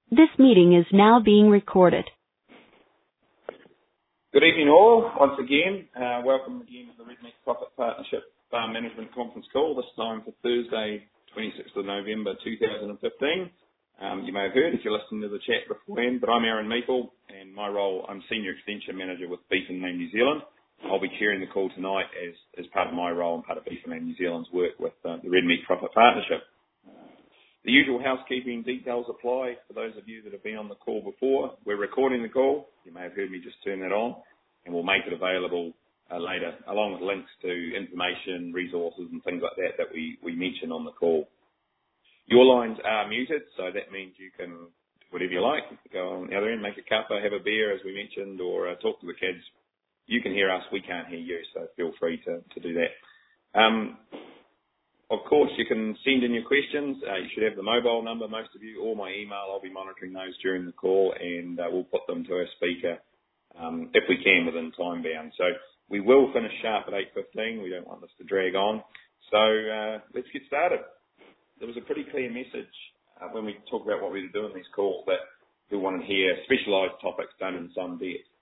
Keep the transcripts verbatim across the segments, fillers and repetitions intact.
This meeting is now being recorded. Good evening all, once again. Uh, welcome again to the Red Meat Profit Partnership Farm Management Conference Call, this time for Thursday, twenty-sixth of November two thousand fifteen. Um, you may have heard if you're listening to the chat beforehand, but I'm Aaron Meeple, and my role, I'm Senior Extension Manager with Beef and Lamb New Zealand. I'll be chairing the call tonight as, as part of my role and part of Beef and Lamb New Zealand's work with uh, the Red Meat Profit Partnership. The usual housekeeping details apply for those of you that have been on the call before. We're recording the call. You may have heard me just turn that on, and we'll make it available uh, later, along with links to information, resources, and things like that that we, we mention on the call. Your lines are muted, so that means you can do whatever you like. Go on the other end, make a cuppa, have a beer, as we mentioned, or uh, talk to the kids. You can hear us, we can't hear you, so feel free to, to do that. Um, Of course, you can send in your questions. Uh, you should have the mobile number, most of you, or my email. I'll be monitoring those during the call, and uh, we'll put them to our speaker um, if we can within time bound. So we will finish sharp at eight fifteen. We don't want this to drag on. So uh, let's get started. There was a pretty clear message uh, when we talk about what we do in these calls that we want to hear specialised topics done in some depth.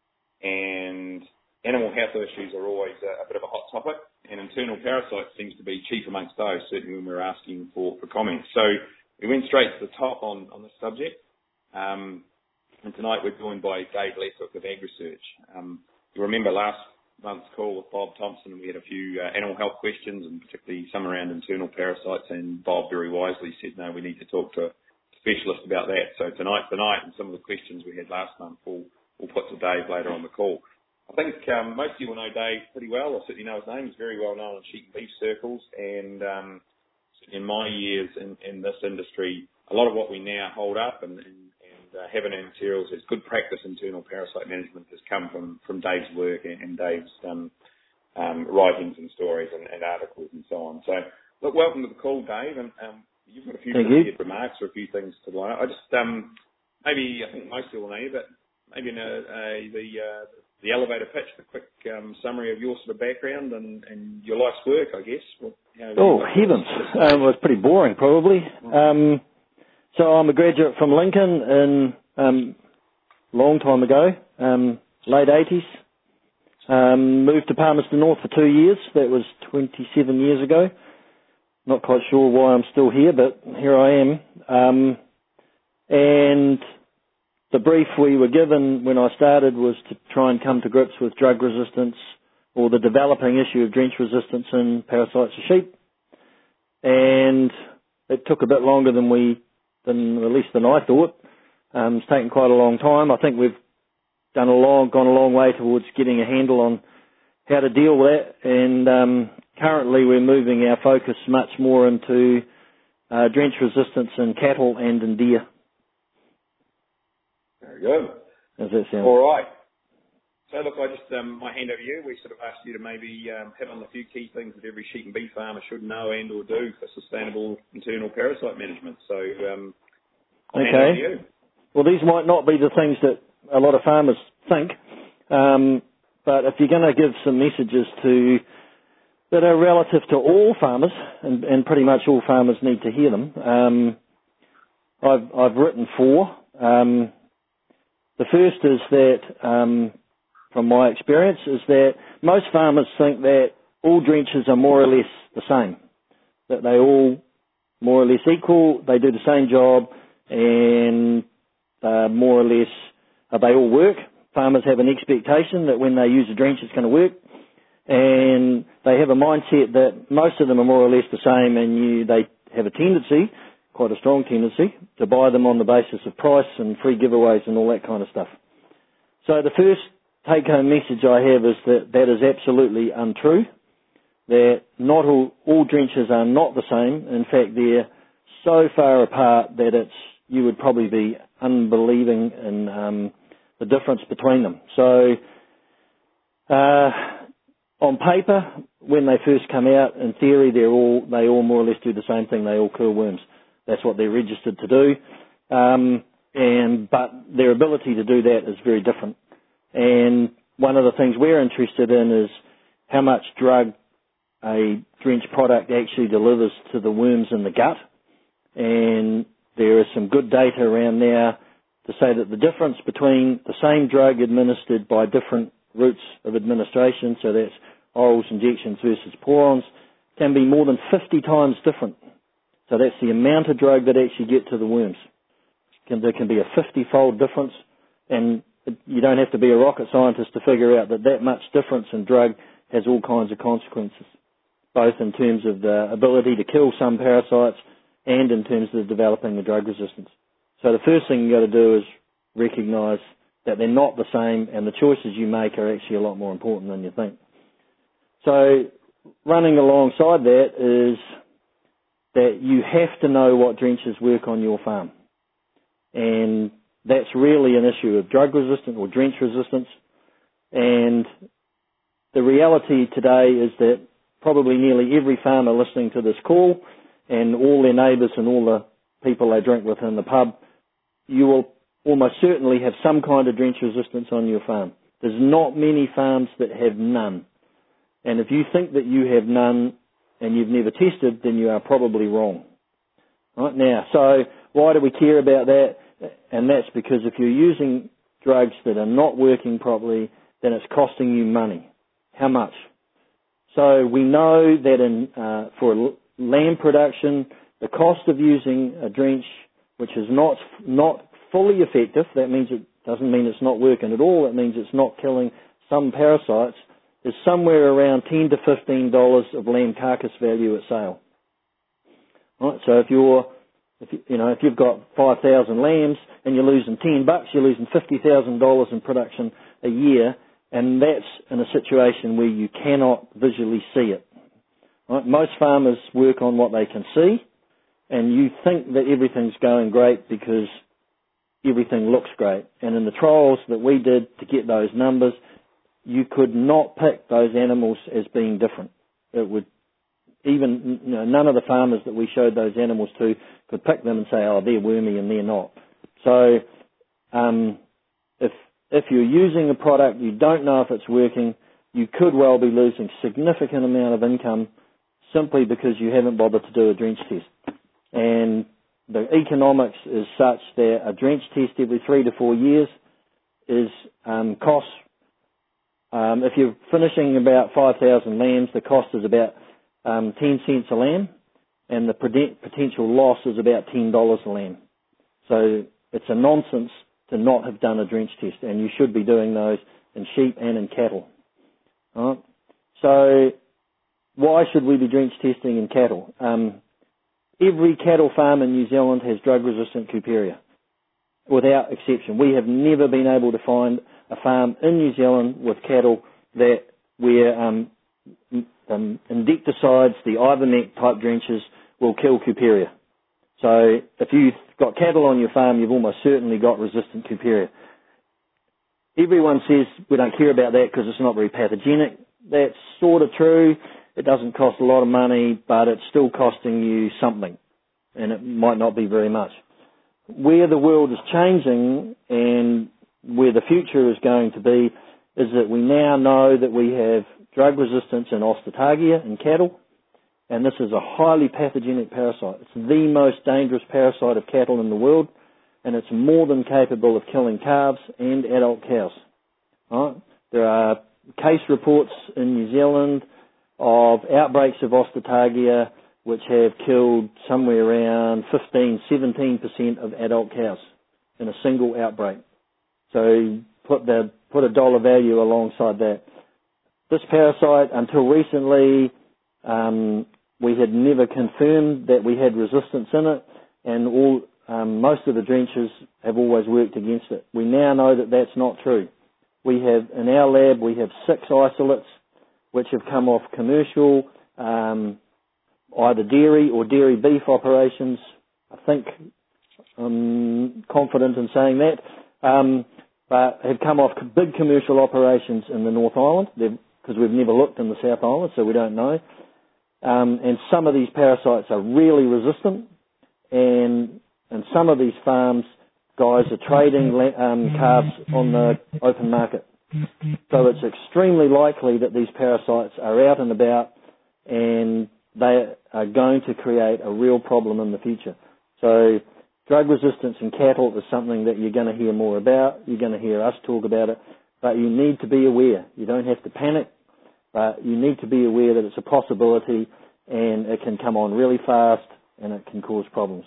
And animal health issues are always a, a bit of a hot topic, and internal parasites seems to be chief amongst those, certainly when we're asking for, for comments. So we went straight to the top on, on this subject, um, and tonight we're joined by Dave Lethwick of AgResearch. Um, you remember last month's call with Bob Thompson, and we had a few uh, animal health questions, and particularly some around internal parasites, and Bob very wisely said, no, we need to talk to a specialist about that. So tonight, tonight, and some of the questions we had last month, we'll, we'll put to Dave later on the call. I think um, most of you will know Dave pretty well, or certainly know his name. He's very well known in sheep and beef circles, and um, in my years in, in this industry, a lot of what we now hold up and, and, and uh, have in our materials as good practice internal parasite management has come from, from Dave's work and, and Dave's um, um, writings and stories and, and articles and so on. So, look, welcome to the call, Dave, and um, you've got a few prepared remarks or a few things to line up. I just, um, maybe, I think most people know you, but maybe in a, a, the... Uh, the elevator pitch, the quick um, summary of your sort of background and, and your life's work, I guess. What, oh, heavens. Um, it was pretty boring, probably. Um, so I'm a graduate from Lincoln in um, long time ago, um, late eighties. Um, moved to Palmerston North for two years. That was twenty-seven years ago. Not quite sure why I'm still here, but here I am. Um, and... The brief we were given when I started was to try and come to grips with drug resistance or the developing issue of drench resistance in parasites of sheep. And it took a bit longer than we, than at least than I thought. Um, it's taken quite a long time. I think we've done a long, gone a long way towards getting a handle on how to deal with that. And um, currently we're moving our focus much more into uh, drench resistance in cattle and in deer. Very good. Does that sound? All right. So look, I just, um, my hand over you, we sort of asked you to maybe um, hit on a few key things that every sheep and beef farmer should know and or do for sustainable internal parasite management. So, um, I'll hand over to you. Well, these might not be the things that a lot of farmers think, um, but if you're going to give some messages to that are relative to all farmers, and, and pretty much all farmers need to hear them, um, I've, I've written four. Um, The first is that, um, from my experience, is that most farmers think that all drenches are more or less the same, that they all more or less equal, they do the same job, and uh, more or less uh, they all work. Farmers have an expectation that when they use a drench it's going to work, and they have a mindset that most of them are more or less the same, and you, they have a tendency, quite a strong tendency, to buy them on the basis of price and free giveaways and all that kind of stuff. So the first take-home message I have is that that is absolutely untrue, that not all, all drenches are not the same. In fact, they're so far apart that it's you would probably be unbelieving in um, the difference between them. So uh, on paper, when they first come out, in theory, they're all they all more or less do the same thing. They all kill worms. That's what they're registered to do, um, and but their ability to do that is very different. And one of the things we're interested in is how much drug a drench product actually delivers to the worms in the gut. And there is some good data around now to say that the difference between the same drug administered by different routes of administration, so that's orals, injections versus pour-ons, can be more than fifty times different. So that's the amount of drug that actually get to the worms. Can, there can be a fifty-fold difference, and you don't have to be a rocket scientist to figure out that that much difference in drug has all kinds of consequences, both in terms of the ability to kill some parasites and in terms of developing the drug resistance. So the first thing you've got to do is recognise that they're not the same, and the choices you make are actually a lot more important than you think. So running alongside that is that you have to know what drenches work on your farm. And that's really an issue of drug resistance or drench resistance. And the reality today is that probably nearly every farmer listening to this call and all their neighbours and all the people they drink with in the pub, you will almost certainly have some kind of drench resistance on your farm. There's not many farms that have none. And if you think that you have none and you've never tested, then you are probably wrong. Right now, so why do we care about that? And that's because if you're using drugs that are not working properly, then it's costing you money. How much? So we know that in uh, for lamb production, the cost of using a drench which is not not fully effective, that means it doesn't mean it's not working at all, it means it's not killing some parasites, is somewhere around ten to fifteen dollars of lamb carcass value at sale. Right, so if you're If you, you know, if you've got five thousand lambs and you're losing ten bucks, you're losing fifty thousand dollars in production a year, and that's in a situation where you cannot visually see it. Right? Most farmers work on what they can see, and you think that everything's going great because everything looks great. And in the trials that we did to get those numbers, you could not pick those animals as being different. It would Even you know, none of the farmers that we showed those animals to could pick them and say, oh, they're wormy and they're not. So um, if if you're using a product, you don't know if it's working, you could well be losing significant amount of income simply because you haven't bothered to do a drench test. And the economics is such that a drench test every three to four years is um, costs. Um, if you're finishing about five thousand lambs, the cost is about Um, ten cents a lamb, and the potential loss is about ten dollars a lamb. So it's a nonsense to not have done a drench test, and you should be doing those in sheep and in cattle. Right? So why should we be drench testing in cattle? Um, every cattle farm in New Zealand has drug-resistant Cuperia, without exception. We have never been able to find a farm in New Zealand with cattle that where um, Um, insecticides, the Ivermectin type drenches will kill Cuperia. So if you've got cattle on your farm, you've almost certainly got resistant Cuperia. Everyone says we don't care about that because it's not very pathogenic. That's sort of true. It doesn't cost a lot of money, but it's still costing you something, and it might not be very much. Where the world is changing and where the future is going to be is that we now know that we have drug resistance in Ostatagia in cattle, and this is a highly pathogenic parasite. It's the most dangerous parasite of cattle in the world, and it's more than capable of killing calves and adult cows. Right? There are case reports in New Zealand of outbreaks of Ostatagia which have killed somewhere around fifteen, seventeen percent of adult cows in a single outbreak. So put the put a dollar value alongside that. This parasite, until recently, um, we had never confirmed that we had resistance in it, and all um, most of the drenches have always worked against it. We now know that that's not true. We have, in our lab, we have six isolates which have come off commercial, um, either dairy or dairy beef operations. I think I'm confident in saying that, um, but have come off big commercial operations in the North Island. They've because we've never looked in the South Island, so we don't know. Um, and some of these parasites are really resistant, and and some of these farms, guys are trading um, calves on the open market. So it's extremely likely that these parasites are out and about, and they are going to create a real problem in the future. So drug resistance in cattle is something that you're going to hear more about. You're going to hear us talk about it, but you need to be aware. You don't have to panic, but you need to be aware that it's a possibility and it can come on really fast and it can cause problems.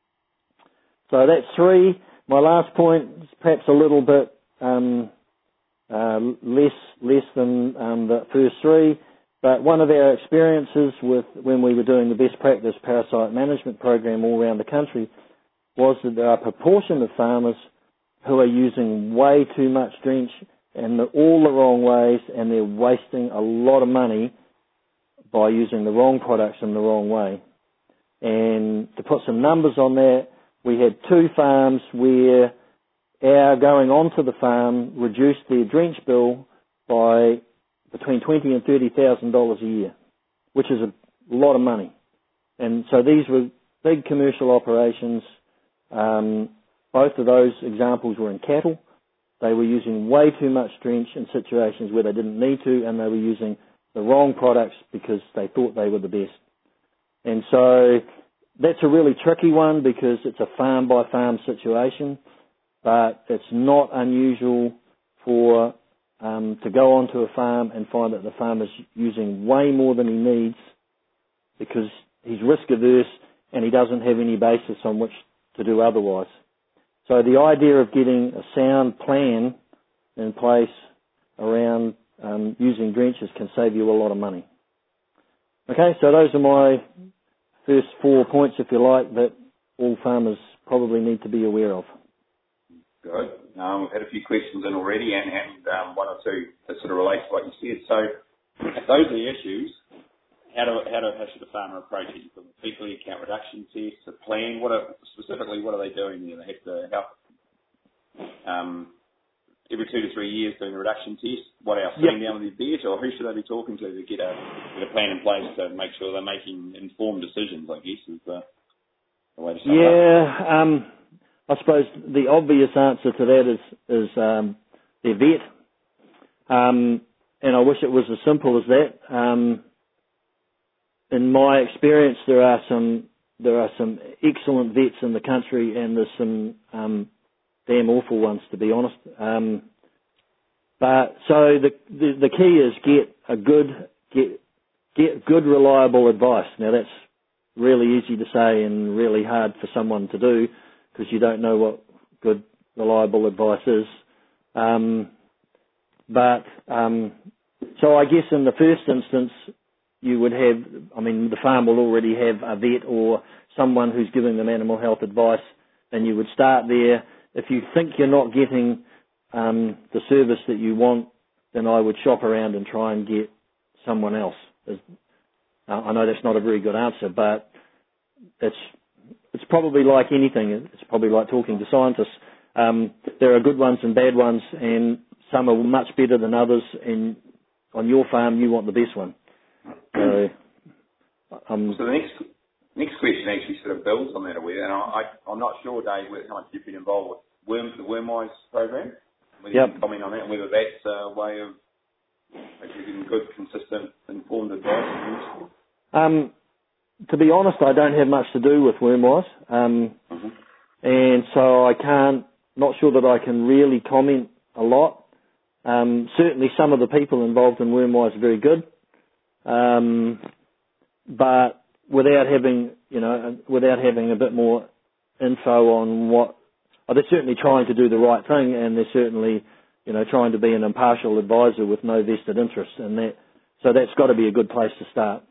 So that's three. My last point is perhaps a little bit um, uh, less less than um, the first three, but one of our experiences with when we were doing the best practice parasite management program all around the country was that there are a proportion of farmers who are using way too much drench and all the wrong ways, and they're wasting a lot of money by using the wrong products in the wrong way. And to put some numbers on that, we had two farms where our going onto the farm reduced their drench bill by between twenty and thirty thousand dollars a year, which is a lot of money. And so these were big commercial operations. Um, both of those examples were in cattle. They were using way too much drench in situations where they didn't need to, and they were using the wrong products because they thought they were the best. And so that's a really tricky one because it's a farm-by-farm situation, but it's not unusual for um, to go onto a farm and find that the farmer's using way more than he needs because he's risk-averse and he doesn't have any basis on which to do otherwise. So the idea of getting a sound plan in place around um, using drenches can save you a lot of money. Okay, so those are my first four points, if you like, that all farmers probably need to be aware of. Good. Um, we've had a few questions in already, and, and um, one or two that sort of relate to what you said. So if those are the issues, how, do, how, do, how should a farmer approach it? You've got the weekly account reduction test, a plan. What are, specifically, what are they doing there? They have to help um, every two to three years doing a reduction test. What else? Sitting yep. down with their vet, or who should they be talking to to get a, get a plan in place to make sure they're making informed decisions, I guess, is the, the way to sum yeah, it up. Yeah, um, I suppose the obvious answer to that is, is um, their vet. Um, and I wish it was as simple as that. Um, in my experience, there are some there are some excellent vets in the country, and there's some um, damn awful ones, to be honest. Um, but so the, the the key is get a good get get good reliable advice. Now that's really easy to say and really hard for someone to do because you don't know what good reliable advice is. Um, but um, so I guess in the first instance, you would have, I mean, the farm will already have a vet or someone who's giving them animal health advice, and you would start there. If you think you're not getting um, the service that you want, then I would shop around and try and get someone else. Uh, I know that's not a very good answer, but it's it's probably like anything. It's probably like talking to scientists. Um, there are good ones and bad ones, and some are much better than others, and on your farm you want the best one. So, um, so the next next question actually sort of builds on that, aware, and I, I, I'm not sure, Dave, how much you've been involved with worm, the Wormwise program. Whether yep. you can comment on that, and whether that's a way of giving good, consistent, informed advice. Um, to be honest, I don't have much to do with Wormwise, um, mm-hmm. and so I can't. Not sure that I can really comment a lot. Um, certainly, some of the people involved in Wormwise are very good. Um, but without having, you know, without having a bit more info on what, oh, they're certainly trying to do the right thing, and they're certainly, you know, trying to be an impartial advisor with no vested interest, and that, so that's got to be a good place to start.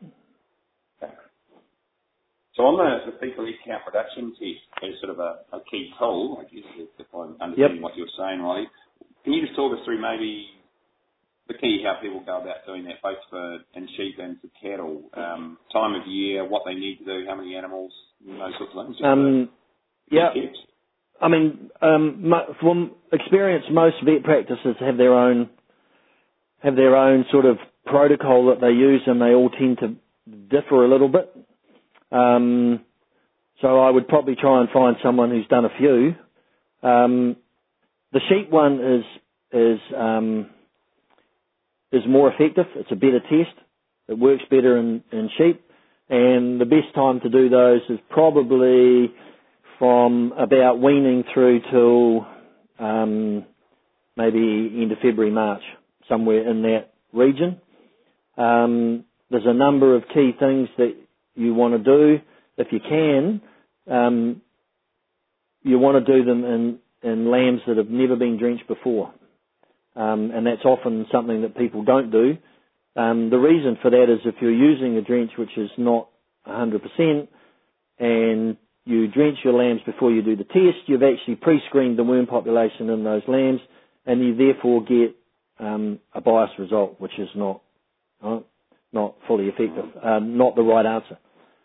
So on the, the fecal count reduction test is sort of a, a key tool, I guess, if I'm understanding yep. what you're saying, Riley. Can you just talk us through maybe the key how people go about doing that, both for in sheep and for cattle, um, time of year, what they need to do, how many animals, those sorts of things? Um, yeah. I mean, um, from experience, most vet practices have their own have their own sort of protocol that they use, and they all tend to differ a little bit. Um, so I would probably try and find someone who's done a few. Um, the sheep one is is um, is more effective. It's a better test. It works better in, in sheep. And the best time to do those is probably from about weaning through till um, maybe end of February, March, somewhere in that region. Um, there's a number of key things that you want to do. If you can, um, you want to do them in, in lambs that have never been drenched before. Um, and that's often something that people don't do. Um, the reason for that is if you're using a drench which is not one hundred percent and you drench your lambs before you do the test, you've actually pre-screened the worm population in those lambs, and you therefore get um, a biased result, which is not uh, not fully effective, um, not the right answer.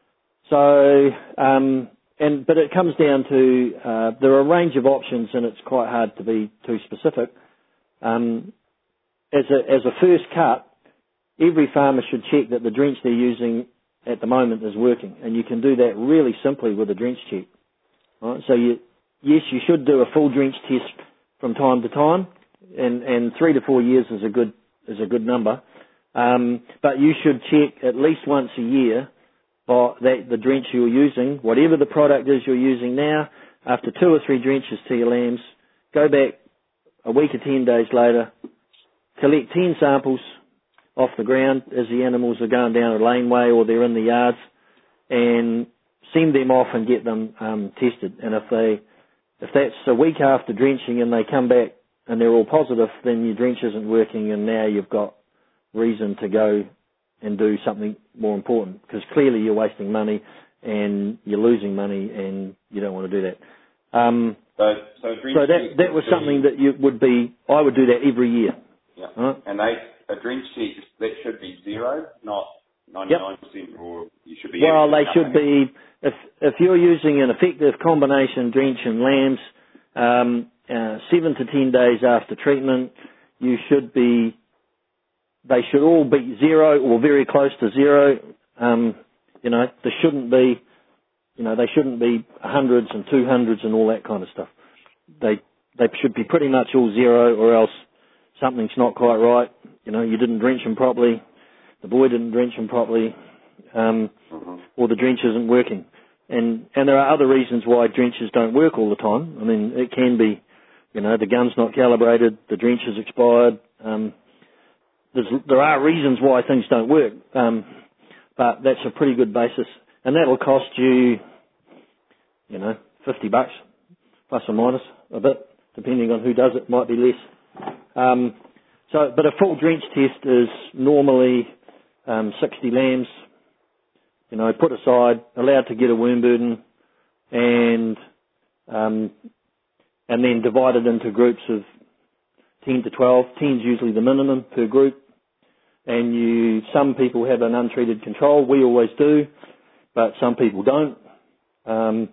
So, um, and but it comes down to uh, there are a range of options, and it's quite hard to be too specific. Um, as a as a first cut, every farmer should check that the drench they're using at the moment is working, and you can do that really simply with a drench check. Right? So you, yes, you should do a full drench test from time to time, and, and three to four years is a good is a good number. Um, but you should check at least once a year by that the drench you're using, whatever the product is you're using now, after two or three drenches to your lambs, go back a week or ten days later, collect ten samples off the ground as the animals are going down a laneway or they're in the yards, and send them off and get them um, tested. And if they, if that's a week after drenching and they come back and they're all positive, then your drench isn't working, and now you've got reason to go and do something more important, because clearly you're wasting money and you're losing money, and you don't want to do that. Um, so, so, so that that was something that you would be. I would do that every year. Yeah, right? And they. A drench check, that should be zero, not ninety-nine percent, yep. Or you should be... Well, they should be, if if you're using an effective combination drench in lambs, um, uh, seven to ten days after treatment, you should be, they should all be zero or very close to zero. Um, you know, there shouldn't be, you know, they shouldn't be hundreds and two hundreds and all that kind of stuff. They they should be pretty much all zero, or else something's not quite right. You know, you didn't drench them properly, the boy didn't drench them properly, um, mm-hmm. or the drench isn't working. And and there are other reasons why drenches don't work all the time. I mean, it can be, you know, the gun's not calibrated, the drench is expired. Um, there's, there are reasons why things don't work, um, but that's a pretty good basis. And that'll cost you, you know, fifty bucks, plus or minus a bit, depending on who does it, might be less. Um, So, but a full drench test is normally um, sixty lambs, you know, put aside, allowed to get a worm burden, and um, and then divided into groups of ten to twelve. ten's usually the minimum per group. And you, some people have an untreated control. We always do, but some people don't. Um,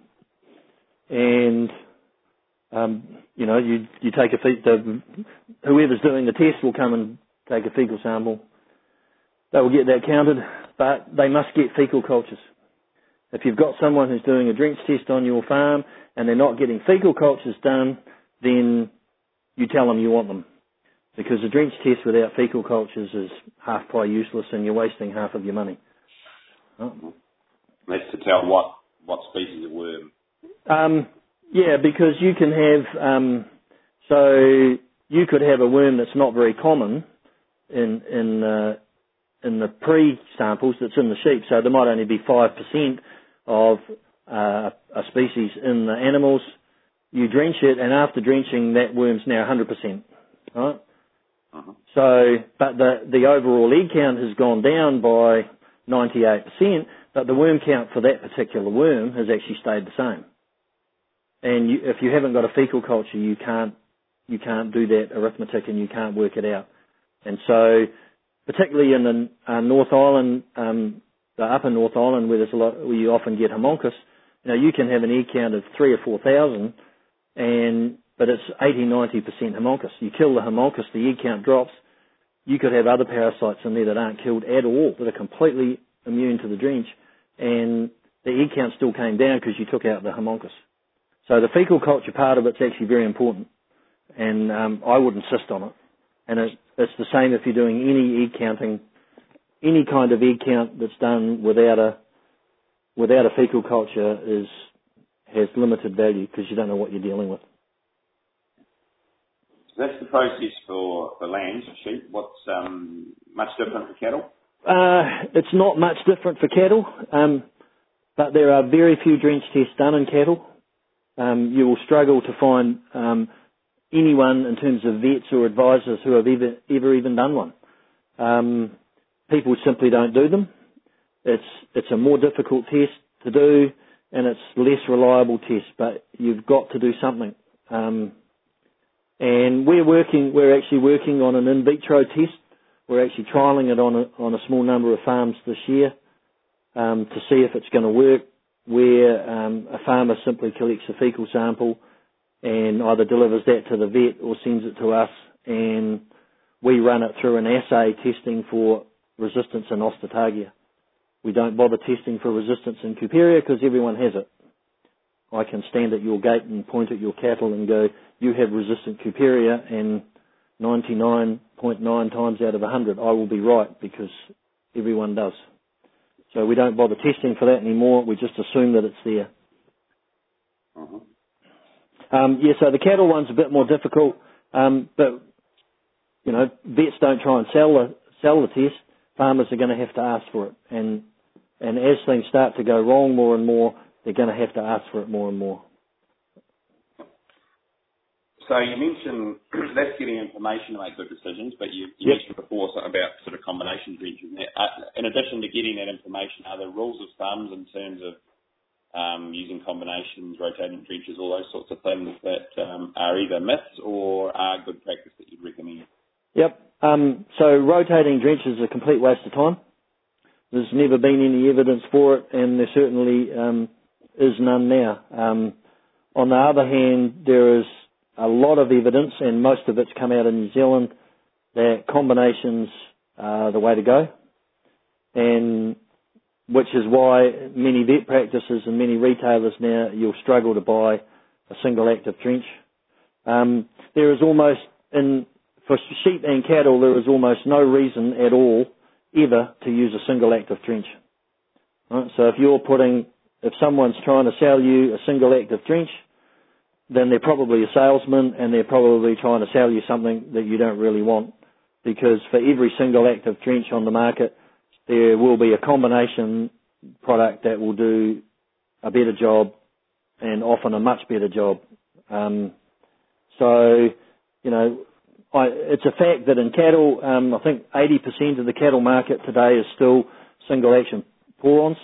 and Um, you know, you you take a fe- the, whoever's doing the test will come and take a fecal sample. They will get that counted, but they must get fecal cultures. If you've got someone who's doing a drench test on your farm and they're not getting fecal cultures done, then you tell them you want them, because a drench test without fecal cultures is half ply useless, and you're wasting half of your money. Oh. That's to tell what what species of worm. Um, Yeah, because you can have, um, so you could have a worm that's not very common in in uh, in the pre-samples that's in the sheep. So there might only be five percent of uh, a species in the animals. You drench it, and after drenching, that worm's now one hundred percent, right? Uh-huh. So, but the the overall egg count has gone down by ninety-eight percent, but the worm count for that particular worm has actually stayed the same. And you, if you haven't got a fecal culture, you can't you can't do that arithmetic, and you can't work it out. And so, particularly in the uh, North Island, um, the upper North Island, where there's a lot, where you often get homunculus, you know, you can have an egg count of three or four thousand, and but it's eighty, ninety percent homunculus. You kill the homunculus, the egg count drops. You could have other parasites in there that aren't killed at all, that are completely immune to the drench, and the egg count still came down because you took out the homunculus. So the fecal culture part of it's actually very important, and um, I would insist on it. And it, it's the same if you're doing any egg counting, any kind of egg count that's done without a without a fecal culture is has limited value because you don't know what you're dealing with. So that's the process for, for lambs or sheep. What's um, much different for cattle? Uh, it's not much different for cattle, um, but there are very few drench tests done in cattle. Um, you will struggle to find um, anyone in terms of vets or advisors who have ever, ever even done one. Um, people simply don't do them. It's it's a more difficult test to do, and it's less reliable test, but you've got to do something. Um, and we're working, we're actually working on an in vitro test. We're actually trialling it on a, on a small number of farms this year um, to see if it's going to work, where um, a farmer simply collects a faecal sample and either delivers that to the vet or sends it to us, and we run it through an assay testing for resistance in Ostatagia. We don't bother testing for resistance in Cuperia because everyone has it. I can stand at your gate and point at your cattle and go, you have resistant Cuperia, and ninety-nine point nine times out of one hundred I will be right because everyone does. So we don't bother testing for that anymore. We just assume that it's there. Uh-huh. Um, yeah, so the cattle one's a bit more difficult, um, but, you know, vets don't try and sell the, sell the test. Farmers are going to have to ask for it. And, and as things start to go wrong more and more, they're going to have to ask for it more and more. So you mentioned that's getting information to make good decisions, but you, you Yep. mentioned before so about sort of combination drenching. Uh, in addition to getting that information, are there rules of thumb in terms of um, using combinations, rotating drenches, all those sorts of things that um, are either myths or are good practice that you'd recommend? Yep. Um, so rotating drenches is a complete waste of time. There's never been any evidence for it, and there certainly um, is none now. Um, on the other hand, there is a lot of evidence, and most of it's come out of New Zealand, that combinations are the way to go, and which is why many vet practices and many retailers now, you'll struggle to buy a single active drench. Um, there is almost, in for sheep and cattle, there is almost no reason at all ever to use a single active drench. Right? So if you're putting, if someone's trying to sell you a single active drench, then they're probably a salesman and they're probably trying to sell you something that you don't really want, because for every single active drench on the market, there will be a combination product that will do a better job, and often a much better job. Um, so, you know, I, it's a fact that in cattle, um, I think eighty percent of the cattle market today is still single action porons,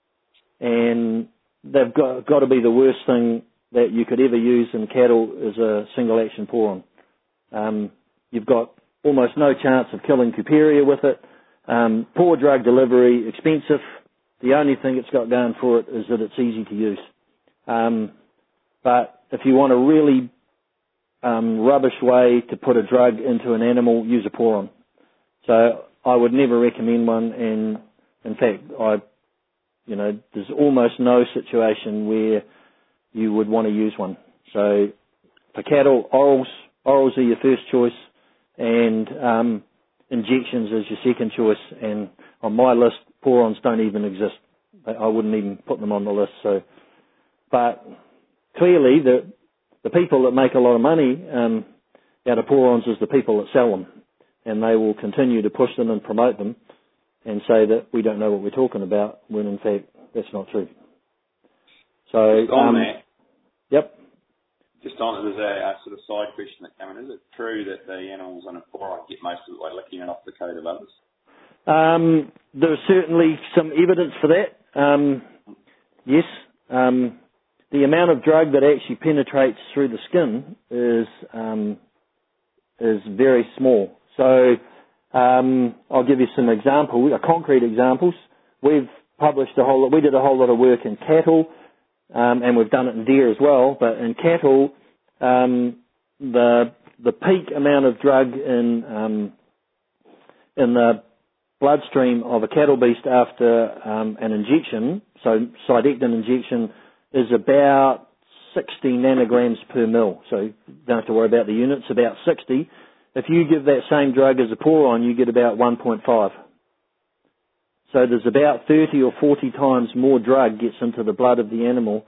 and they've got, got to be the worst thing that you could ever use in cattle is a single action poron. Um, you've got almost no chance of killing Cuperia with it. Um, poor drug delivery, expensive. The only thing it's got going for it is that it's easy to use. Um, but if you want a really um, rubbish way to put a drug into an animal, use a poron. So I would never recommend one, and in fact, I, you know, there's almost no situation where you would want to use one. So for cattle, orals, orals are your first choice, and um, injections is your second choice. And on my list, porons don't even exist. I wouldn't even put them on the list. So, but clearly, the the people that make a lot of money um, out of porons is the people that sell them, and they will continue to push them and promote them, and say that we don't know what we're talking about, when in fact that's not true. So, Just on um, that, yep. just on it, there's a, a sort of side question that came in. Is it true that the animals on a poron get most of it by licking it off the coat of others? Um, there's certainly some evidence for that. Um, yes. Um, the amount of drug that actually penetrates through the skin is um, is very small. So um, I'll give you some examples, uh, concrete examples. We've published a whole lot, we did a whole lot of work in cattle, um, and we've done it in deer as well. But in cattle, um, the the peak amount of drug in um, in the bloodstream of a cattle beast after um, an injection, so Cydectin injection, is about sixty nanograms per mil. So you don't have to worry about the units, about sixty. If you give that same drug as a poron, you get about one point five. So there's about thirty or forty times more drug gets into the blood of the animal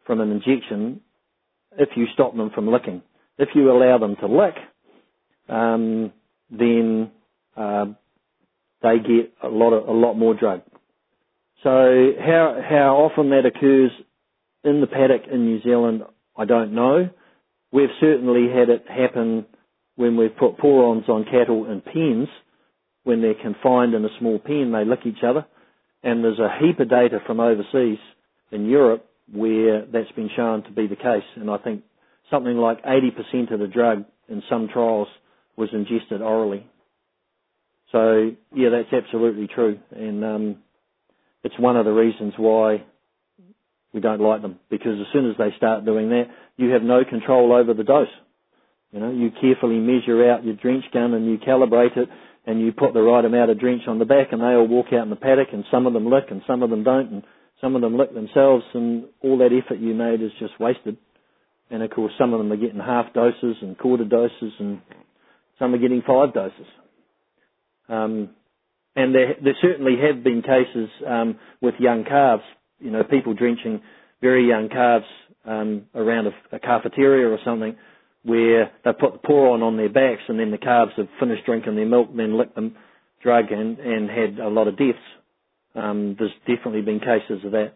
from an injection if you stop them from licking. If you allow them to lick, um, then uh, they get a lot of, a lot more drug. So how how often that occurs in the paddock in New Zealand, I don't know. We've certainly had it happen when we've put pour-ons on cattle in pens. When they're confined in a small pen, they lick each other. And there's a heap of data from overseas in Europe where that's been shown to be the case. And I think something like eighty percent of the drug in some trials was ingested orally. So, yeah, that's absolutely true. And um, it's one of the reasons why we don't like them, because as soon as they start doing that, you have no control over the dose. You know, you carefully measure out your drench gun and you calibrate it, and you put the right amount of drench on the back, and they all walk out in the paddock, and some of them lick and some of them don't, and some of them lick themselves, and all that effort you made is just wasted. And of course, some of them are getting half doses and quarter doses, and some are getting five doses. Um, and there, there certainly have been cases um, with young calves, you know, people drenching very young calves um, around a, a cafeteria or something, where they put the pour-on on their backs, and then the calves have finished drinking their milk, then licked them drug and, and had a lot of deaths. Um, there's definitely been cases of that.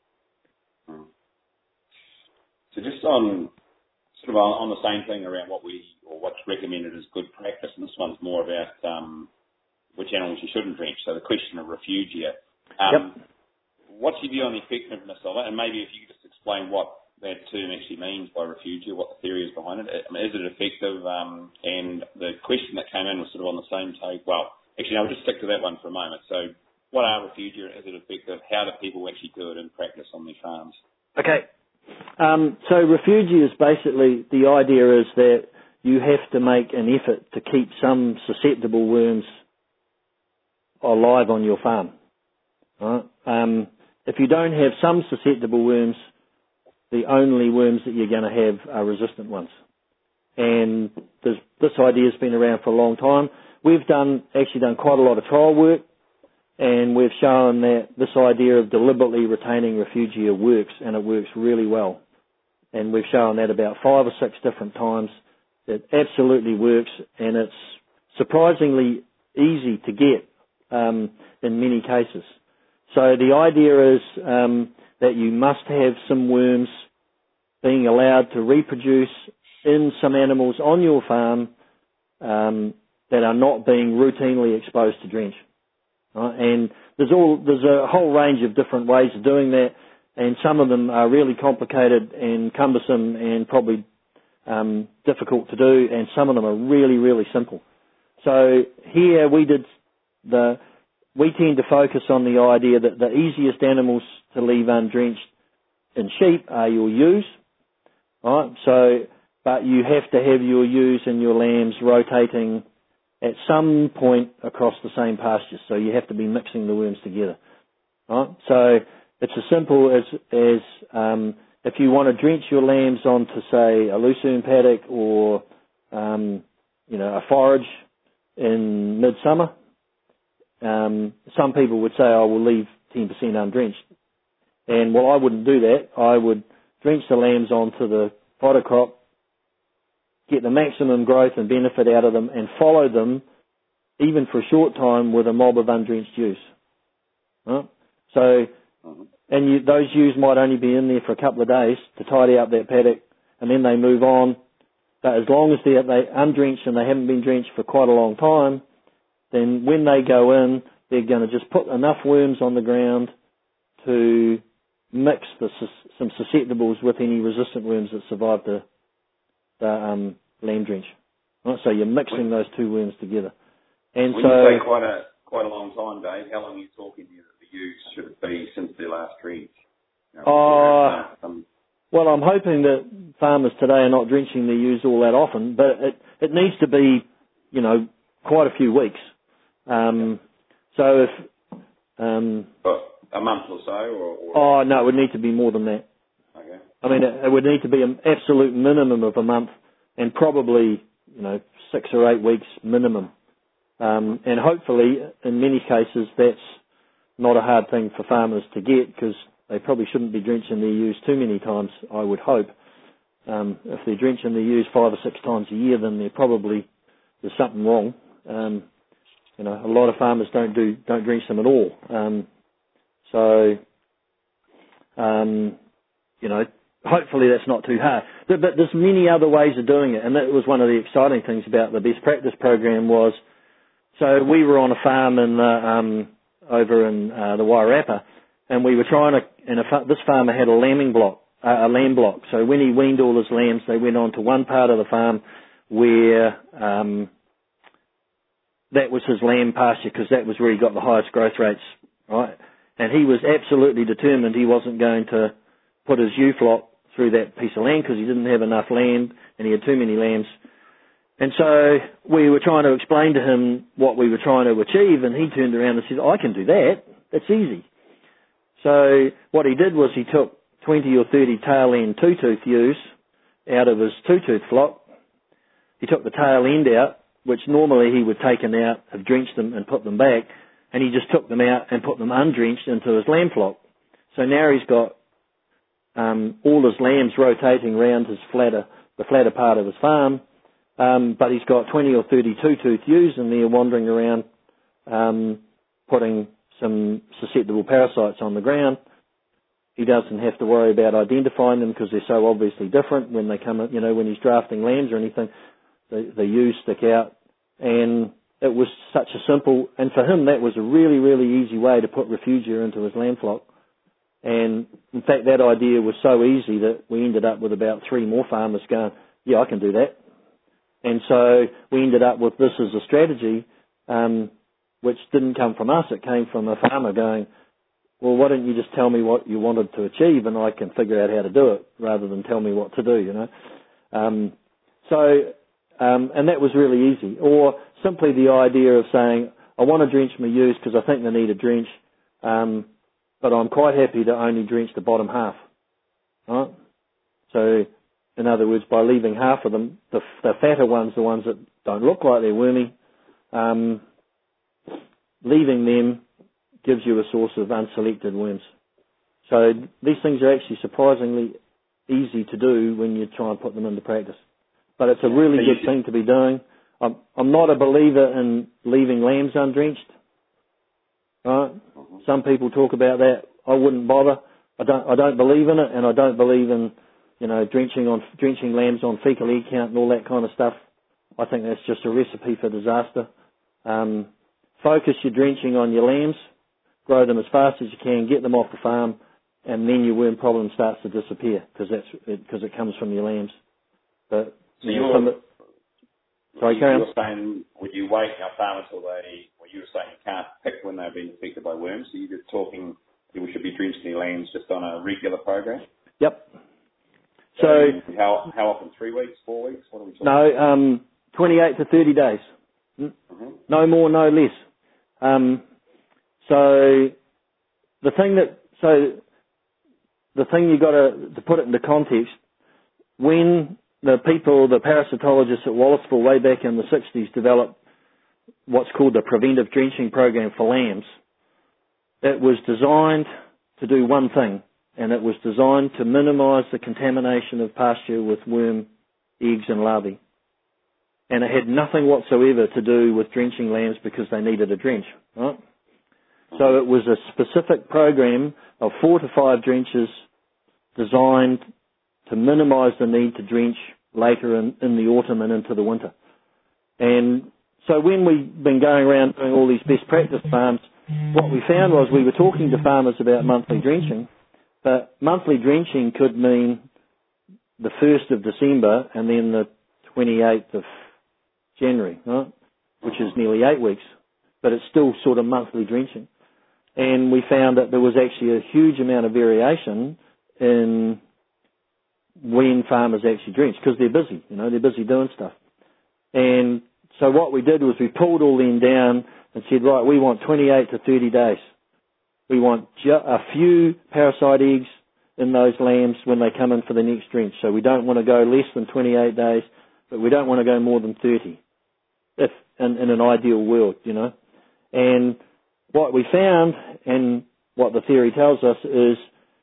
So just on sort of on, on the same thing around what we or what's recommended as good practice, and this one's more about um, which animals you shouldn't drench. So the question of refugia. Um, yep. What's your view on the effectiveness of it? And maybe if you could just explain what that term actually means by refugia, what the theory is behind it. I mean, is it effective? Um, and the question that came in was sort of on the same take. Well, actually, I'll just stick to that one for a moment. So what are refugia? Is it effective? How do people actually do it in practice on their farms? Okay. Um, so refugia is basically, the idea is that you have to make an effort to keep some susceptible worms alive on your farm. Right? Um, if you don't have some susceptible worms, the only worms that you're going to have are resistant ones. And this idea has been around for a long time. We've done actually done quite a lot of trial work, and we've shown that this idea of deliberately retaining refugia works, and it works really well. And we've shown that about five or six different times. It absolutely works, and it's surprisingly easy to get um, in many cases. So the idea is um, that you must have some worms being allowed to reproduce in some animals on your farm um, that are not being routinely exposed to drench. Right? And there's all there's a whole range of different ways of doing that, and some of them are really complicated and cumbersome and probably um, difficult to do, and some of them are really, really simple. So here we did the we tend to focus on the idea that the easiest animals to leave undrenched in sheep are your ewes, right? So, but you have to have your ewes and your lambs rotating at some point across the same pastures. So you have to be mixing the worms together, right? So it's as simple as as um, if you want to drench your lambs onto, say, a lucerne paddock or um, you know a forage in midsummer. Um, some people would say, "I will leave ten percent undrenched," and well, I wouldn't do that. I would drench the lambs onto the fodder crop, get the maximum growth and benefit out of them, and follow them, even for a short time, with a mob of undrenched ewes. Right? So, and you, those ewes might only be in there for a couple of days to tidy up that paddock, and then they move on. But as long as they're they undrenched and they haven't been drenched for quite a long time, then when they go in, they're going to just put enough worms on the ground to mix the, some susceptibles with any resistant worms that survive the, the um, lamb drench. Right? So you're mixing those two worms together. And when so, you say quite a quite a long time, Dave, how long are you talking here that the ewes should be since their last drench? You know, uh, um, well, I'm hoping that farmers today are not drenching their ewes all that often, but it, it needs to be, you know, quite a few weeks. Um, so if... Um, a month or so? Or, or oh, no, it would need to be more than that. Okay. I mean, it, it would need to be an absolute minimum of a month, and probably, you know, six or eight weeks minimum. Um, and hopefully, in many cases, that's not a hard thing for farmers to get, because they probably shouldn't be drenching their ewes too many times, I would hope. Um, if they're drenching their ewes five or six times a year, then they're probably, there's something wrong. Um, you know, a lot of farmers don't do, don't drench them at all. Um, so, um, you know, hopefully that's not too hard. But, but there's many other ways of doing it, and that was one of the exciting things about the best practice program was, so we were on a farm in the, um, over in uh, the Wairarapa, and we were trying to, and a, this farmer had a lambing block, uh, a lamb block. So when he weaned all his lambs, they went on to one part of the farm where um, that was his lamb pasture, because that was where he got the highest growth rates, right? And he was absolutely determined he wasn't going to put his ewe flock through that piece of land because he didn't have enough land and he had too many lambs. And so we were trying to explain to him what we were trying to achieve, and he turned around and said, I can do that. That's easy. So what he did was he took twenty or thirty tail end two-tooth ewes out of his two-tooth flock. He took the tail end out, which normally he would take them out, have drenched them and put them back, and he just took them out and put them undrenched into his lamb flock. So now he's got um, all his lambs rotating around his flatter, the flatter part of his farm, um, but he's got twenty or thirty two-tooth ewes in there wandering around, um, putting some susceptible parasites on the ground. He doesn't have to worry about identifying them because they're so obviously different when they come, you know, when he's drafting lambs or anything, the, the ewes stick out. And it was such a simple, and for him that was a really, really easy way to put refugia into his lamb flock. And in fact that idea was so easy that we ended up with about three more farmers going, yeah, I can do that. And so we ended up with this as a strategy, um, which didn't come from us, it came from a farmer going, well, why don't you just tell me what you wanted to achieve and I can figure out how to do it rather than tell me what to do, you know. Um, so, um, and that was really easy. Or simply the idea of saying, I want to drench my ewes because I think they need a drench, um, but I'm quite happy to only drench the bottom half. Right? So, in other words, by leaving half of them, the, the fatter ones, the ones that don't look like they're wormy, um, leaving them gives you a source of unselected worms. So these things are actually surprisingly easy to do when you try and put them into practice. But it's a really good thing to be doing. I'm, I'm not a believer in leaving lambs undrenched. Right? Some people talk about that. I wouldn't bother. I don't. I don't believe in it, and I don't believe in, you know, drenching on drenching lambs on fecal egg count and all that kind of stuff. I think that's just a recipe for disaster. Um, focus your drenching on your lambs. Grow them as fast as you can, get them off the farm, and then your worm problem starts to disappear because that's because it, it comes from your lambs. But so you know, know, the, sorry, you, Karen. You were saying, would you wait our farmers till they? Well, you were saying you can't pick when they're being affected by worms. So you're just talking that we should be drenching their lambs just on a regular program. Yep. So, so how how often? Three weeks? Four weeks? What are we talking? No, um, twenty-eight to thirty days. Mm-hmm. No more, no less. Um, So the thing that so the thing you got to to put it into context, when the people, the parasitologists at Wallaceville way back in the sixties developed what's called the preventive drenching program for lambs, it was designed to do one thing, and it was designed to minimise the contamination of pasture with worm eggs and larvae. And it had nothing whatsoever to do with drenching lambs because they needed a drench, right? So it was a specific program of four to five drenches designed to minimise the need to drench later in, in the autumn and into the winter. And so when we've been going around doing all these best practice farms, what we found was we were talking to farmers about monthly drenching, but monthly drenching could mean the first of December and then the twenty-eighth of January, right? Which is nearly eight weeks, but it's still sort of monthly drenching. And we found that there was actually a huge amount of variation in when farmers actually drench because they're busy, you know, they're busy doing stuff. And so what we did was we pulled all them down and said, right, we want twenty-eight to thirty days. We want ju- a few parasite eggs in those lambs when they come in for the next drench. So we don't want to go less than twenty-eight days, but we don't want to go more than thirty, if in, in an ideal world, you know. And what we found, and what the theory tells us, is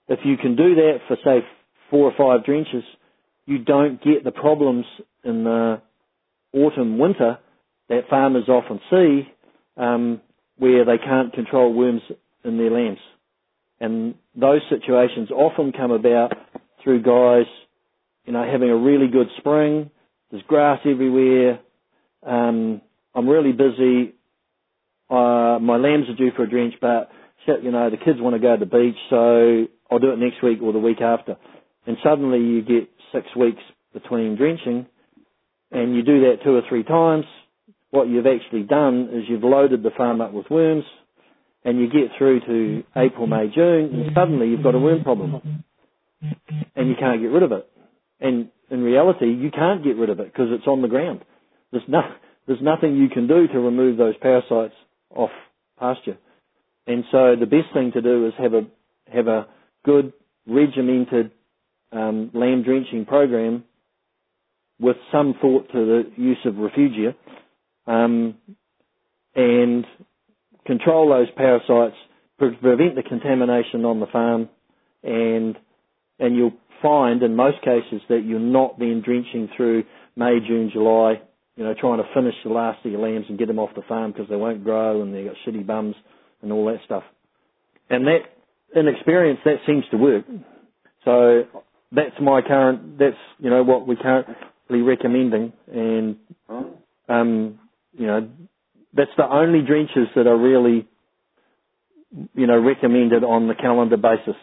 if you can do that for, say, four or five drenches, you don't get the problems in the autumn, winter that farmers often see um, where they can't control worms in their lambs. And those situations often come about through guys, you know, having a really good spring, there's grass everywhere, um, I'm really busy, uh, my lambs are due for a drench, but, shit, you know, the kids want to go to the beach, so I'll do it next week or the week after. And suddenly you get six weeks between drenching, and you do that two or three times. What you've actually done is you've loaded the farm up with worms, and you get through to April, May, June, and suddenly you've got a worm problem, and you can't get rid of it. And in reality, you can't get rid of it because it's on the ground. There's, no, there's nothing you can do to remove those parasites off pasture. And so the best thing to do is have a have a good regimented um, lamb drenching program with some thought to the use of refugia, um, and control those parasites, pre- prevent the contamination on the farm, and and you'll find in most cases that you're not then drenching through May, June, July, you know, trying to finish the last of your lambs and get them off the farm because they won't grow and they've got shitty bums and all that stuff. And that, in experience, that seems to work. So that's my current, that's, you know, what we're currently recommending. And, um, you know, that's the only drenches that are really, you know, recommended on the calendar basis.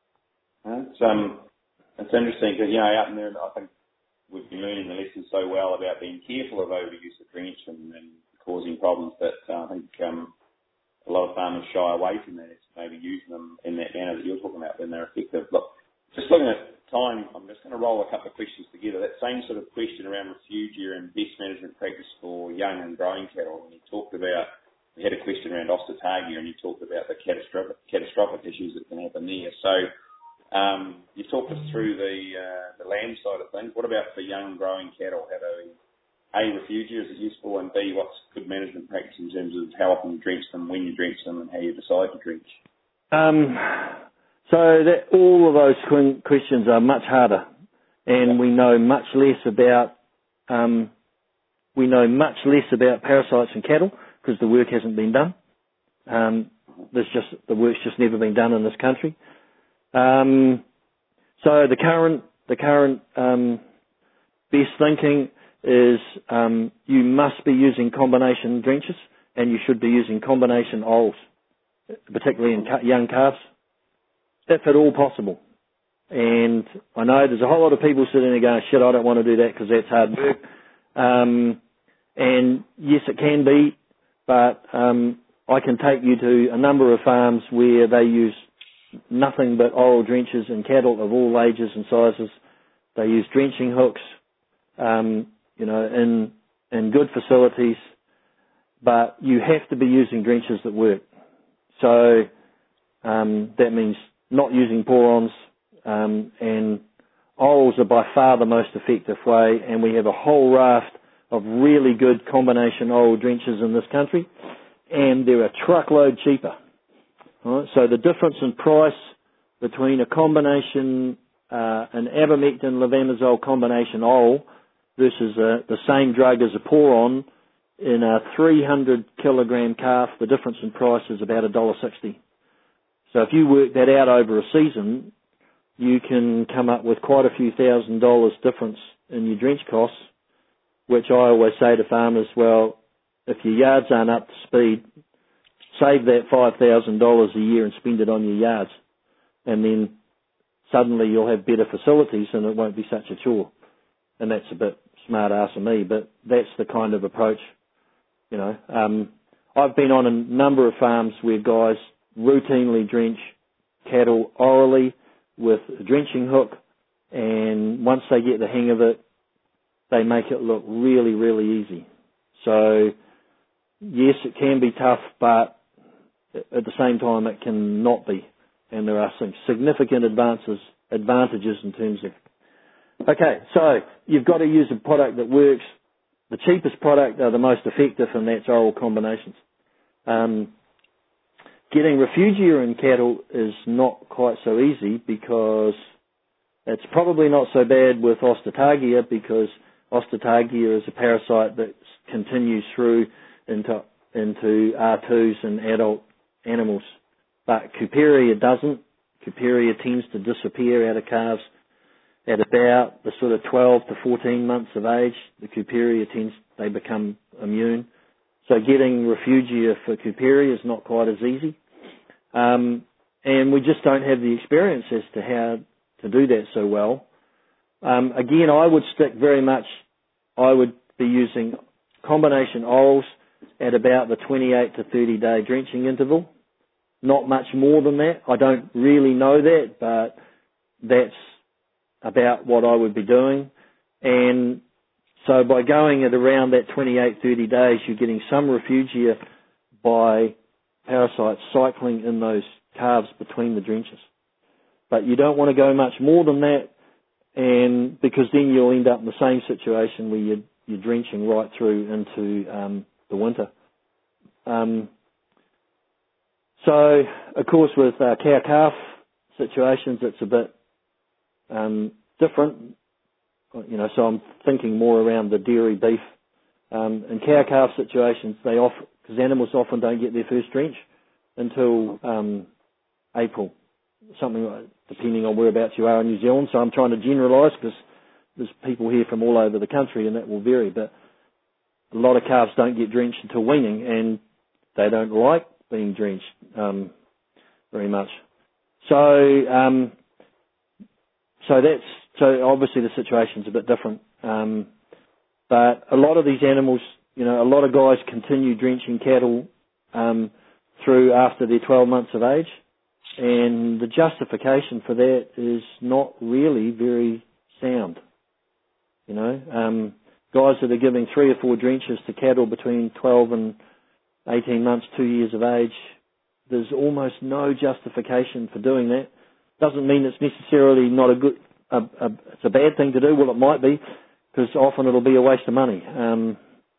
It's, um, it's interesting because, you know, out in there, I think we've been learning the lesson so well about being careful of overuse of drench and, and causing problems that uh, I think um, a lot of farmers shy away from that. It's maybe using them in that manner that you're talking about when they're effective. Look, just looking at time, I'm just going to roll a couple of questions together. That same sort of question around refugia and best management practice for young and growing cattle. And you talked about, we had a question around Ostatagia and you talked about the catastrophic, catastrophic issues that can happen there. So um, you talked us through the uh, the lamb side of things. What about for young growing cattle? How do we, A, refugia, is it useful? And B, what's good management practice in terms of how often you drench them, when you drench them, and how you decide to drench? Um, so that all of those questions are much harder, and we know much less about um, we know much less about parasites in cattle because the work hasn't been done. Um, there's just the work's just never been done in this country. Um, so the current the current um, best thinking is um, you must be using combination drenches, and you should be using combination oils, particularly in young calves, if at all possible. And I know there's a whole lot of people sitting there going, shit, I don't want to do that because that's hard work. Um, and yes, it can be, but um, I can take you to a number of farms where they use nothing but oral drenches in cattle of all ages and sizes. They use drenching hooks, um, you know, in in good facilities, but you have to be using drenches that work. So um, that means not using porons, um, and orals are by far the most effective way, and we have a whole raft of really good combination oral drenches in this country, and they're a truckload cheaper. Right? So the difference in price between a combination, uh, an abamectin levamisole combination oral versus a, the same drug as a poron in a three hundred kilogram calf, the difference in price is about one dollar sixty. So if you work that out over a season, you can come up with quite a few thousand dollars difference in your drench costs, which I always say to farmers, well, if your yards aren't up to speed, save that five thousand dollars a year and spend it on your yards. And then suddenly you'll have better facilities and it won't be such a chore. And that's a bit smart ass of me, but that's the kind of approach, you know. Um, I've been on a number of farms where guys routinely drench cattle orally with a drenching hook, and once they get the hang of it, they make it look really, really easy. So, yes, it can be tough, but at the same time it can not be. And there are some significant advances, advantages in terms of... Okay, so you've got to use a product that works. The cheapest product are the most effective, and that's oral combinations. Um, getting refugia in cattle is not quite so easy because it's probably not so bad with Ostatagia because Ostatagia is a parasite that continues through into into R twos and adult animals. But Cuperia doesn't. Cuperia tends to disappear out of calves at about the sort of twelve to fourteen months of age. The Cuperia tends, they become immune. So getting refugia for Cuperia is not quite as easy. Um, and we just don't have the experience as to how to do that so well. Um, again, I would stick very much, I would be using combination orals at about the twenty-eight to thirty day drenching interval. Not much more than that. I don't really know that, but that's about what I would be doing. And so by going at around that twenty-eight, thirty days, you're getting some refugia by parasites cycling in those calves between the drenches. But you don't want to go much more than that, and because then you'll end up in the same situation where you're, you're drenching right through into um, the winter. Um, so, of course, with uh, cow-calf situations, it's a bit um, different. You know, so I'm thinking more around the dairy beef. Um, in cow-calf situations, they often, because animals often don't get their first drench until um, April, something like, depending on whereabouts you are in New Zealand. So I'm trying to generalise because there's people here from all over the country and that will vary. But a lot of calves don't get drenched until weaning, and they don't like being drenched um, very much. So, um, so that's so obviously the situation's a bit different. Um, but a lot of these animals, you know, a lot of guys continue drenching cattle um, through after they're twelve months of age, and the justification for that is not really very sound. You know, um, guys that are giving three or four drenches to cattle between twelve and eighteen months, two years of age, there's almost no justification for doing that. Doesn't mean it's necessarily not a good, a, a, it's a bad thing to do. Well, it might be, because often it'll be a waste of money. Um,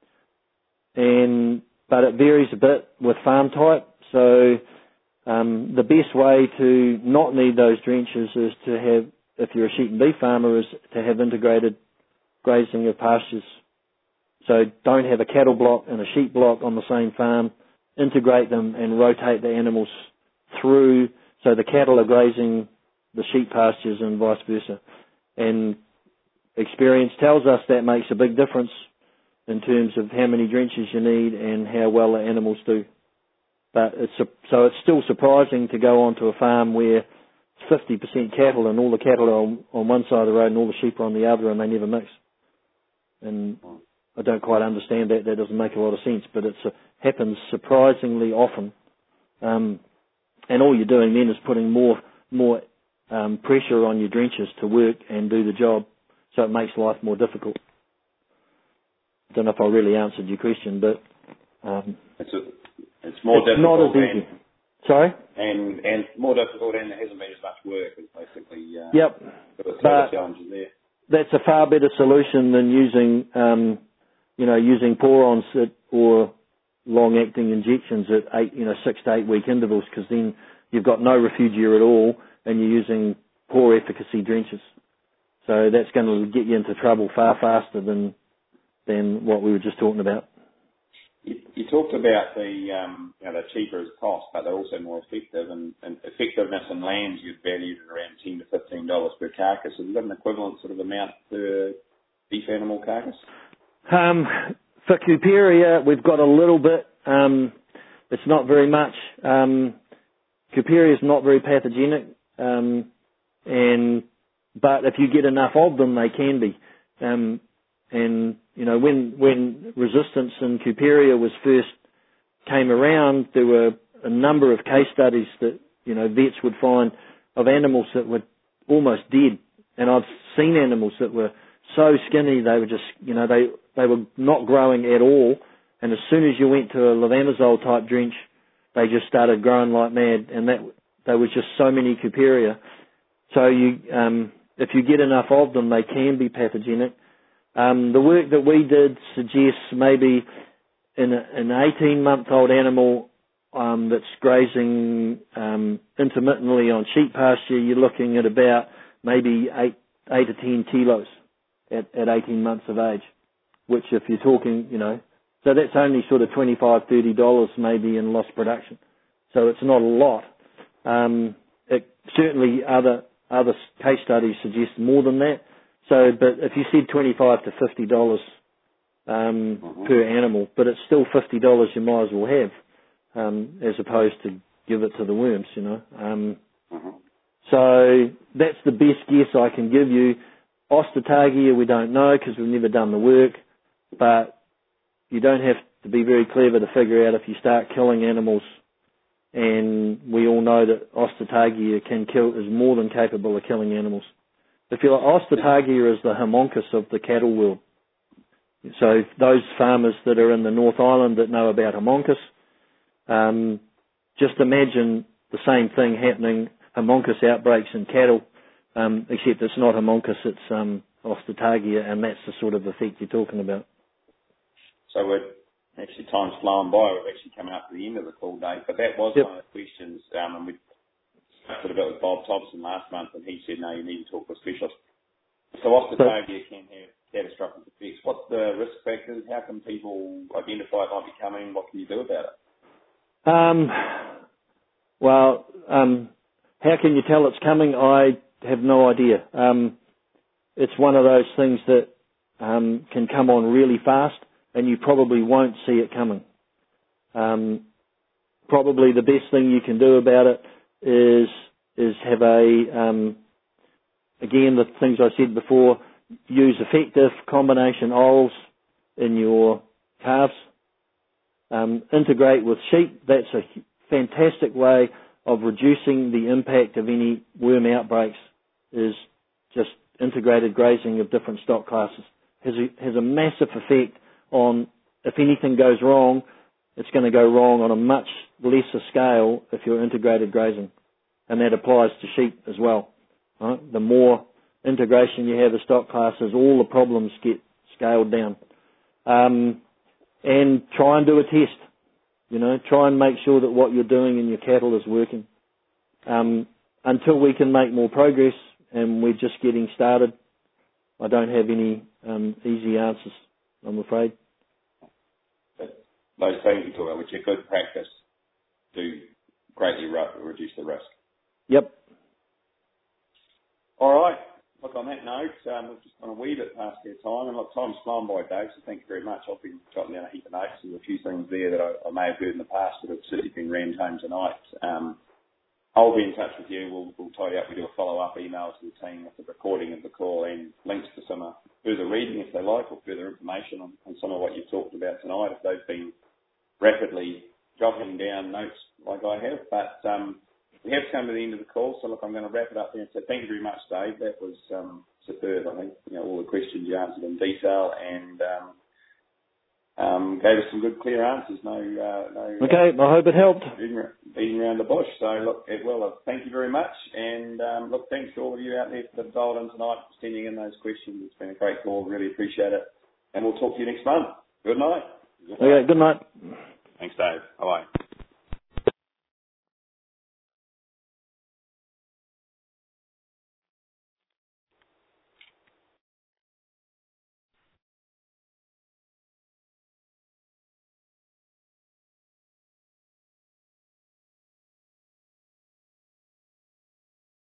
and but it varies a bit with farm type. So um, the best way to not need those drenches is to have, if you're a sheep and beef farmer, is to have integrated grazing of pastures. So don't have a cattle block and a sheep block on the same farm. Integrate them and rotate the animals through so the cattle are grazing the sheep pastures and vice versa. And experience tells us that makes a big difference in terms of how many drenches you need and how well the animals do. But it's so it's still surprising to go onto a farm where it's fifty percent cattle and all the cattle are on, on one side of the road and all the sheep are on the other and they never mix. And I don't quite understand that. That doesn't make a lot of sense, but it happens surprisingly often. Um, and all you're doing then is putting more more um, pressure on your drenches to work and do the job, so it makes life more difficult. I don't know if I really answered your question, but um, it's, a, it's more it's difficult. Not as easy. And, Sorry? And and more difficult, and there hasn't been as much work. It's basically uh, yep. the but challenges there. That's a far better solution than using, um, you know, using porons at, or long-acting injections at eight, you know, six to eight week intervals, because then you've got no refugia at all, and you're using poor efficacy drenches. So that's going to get you into trouble far faster than than what we were just talking about. You, you talked about the, um, you know, they're cheaper as cost, but they're also more effective, and, and effectiveness in lambs you'd valued at around ten to fifteen dollars per carcass. Have you got an equivalent sort of amount per beef animal carcass? Um, for Cuperia, we've got a little bit. Um, it's not very much. Um, Cuperia is not very pathogenic, um, and but if you get enough of them, they can be. Um, and you know, when when resistance in Cuperia was first came around, there were a number of case studies that you know vets would find of animals that were almost dead, and I've seen animals that were so skinny they were just you know they they were not growing at all, and as soon as you went to a levamisole type drench, they just started growing like mad, and that there was just so many Cuperia. So you um, if you get enough of them, they can be pathogenic. Um, the work that we did suggests maybe in a, an eighteen-month-old animal um, that's grazing um, intermittently on sheep pasture, you're looking at about maybe eight, eight to ten kilos at, at eighteen months of age, which if you're talking, you know, so that's only sort of twenty-five dollars, thirty dollars maybe in lost production. So it's not a lot. Um, it, certainly other other case studies suggest more than that. So, but if you said twenty-five to fifty dollars um, mm-hmm. per animal, but it's still fifty dollars you might as well have, um, as opposed to give it to the worms, you know. Um, mm-hmm. So that's the best guess I can give you. Ostatagia we don't know because we've never done the work, but you don't have to be very clever to figure out if you start killing animals, and we all know that Ostatagia can kill, is more than capable of killing animals. If you like, Ostatagia is the homunculus of the cattle world. So those farmers that are in the North Island that know about homunculus, um, just imagine the same thing happening, homunculus outbreaks in cattle, um, except it's not homunculus, it's um, Ostatagia, and that's the sort of effect you're talking about. So we're actually, time's flown by. We're actually coming up to the end of the call, Dave. But that was yep. one of the questions, um, and we spoke a bit with Bob Thompson last month, and he said, no, you need to talk to a specialist. So Ostatagia can have catastrophic effects. What's the risk factors? How can people identify it might be coming? What can you do about it? Um, well, um, how can you tell it's coming? I have no idea. Um, it's one of those things that um, can come on really fast, and you probably won't see it coming. Um, probably the best thing you can do about it is is have a, um, again, the things I said before, use effective combination orals in your calves. Um, integrate with sheep. That's a fantastic way of reducing the impact of any worm outbreaks, is just integrated grazing of different stock classes. Has a, has a massive effect on, if anything goes wrong, it's going to go wrong on a much lesser scale if you're integrated grazing. And that applies to sheep as well. Right? The more integration you have of stock classes, all the problems get scaled down. Um, and try and do a test. You know, try and make sure that what you're doing in your cattle is working. Um, until we can make more progress and we're just getting started, I don't have any um, easy answers, I'm afraid. Those things you talk about, which are good practice, do greatly reduce the risk. Yep. All right. Look, on that note, um, we've just gone a wee bit past our time, and look, time's flown by, Dave, so thank you very much. I've been jotting down a heap of notes. There's a few things there that I, I may have heard in the past that have certainly been rammed home tonight. Um, I'll be in touch with you. We'll, we'll tidy up. We do a follow-up email to the team with the recording of the call and links to some uh, further reading, if they like, or further information on, on some of what you've talked about tonight, if they've been rapidly jotting down notes like I have. But um, we have come to the end of the call, so look, I'm going to wrap it up there and say thank you very much, Dave. That was um, superb, I think. You know, all the questions you answered in detail and um, um, gave us some good, clear answers. No, uh, no. Okay, uh, I hope it helped. Beating, beating around the bush. So look, it will. Uh, thank you very much, and um, look, thanks to all of you out there for dialed in tonight, for sending in those questions. It's been a great call. Really appreciate it, and we'll talk to you next month. Good night. Good night. Okay, good night. Thanks, Dave. Bye-bye.